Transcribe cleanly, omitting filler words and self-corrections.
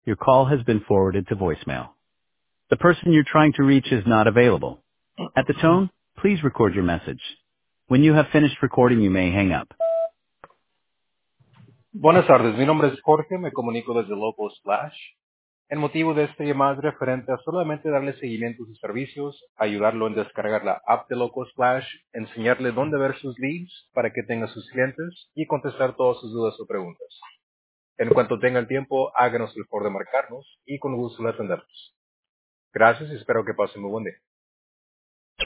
Your call has been forwarded to voicemail. The person you're trying to reach is not available. At the tone, please record your message. When you have finished recording, you may hang up. Buenas tardes, mi nombre es Jorge, me comunico desde Local Splash. El motivo de esta llamada es referente a solamente darle seguimiento a sus servicios, ayudarlo en descargar la app de Local Splash, enseñarle dónde ver sus leads para que tenga sus clientes y contestar todas sus dudas o preguntas. En cuanto tenga el tiempo, háganos el favor de marcarnos y con gusto le atendemos. Gracias y espero que pasen muy buen día.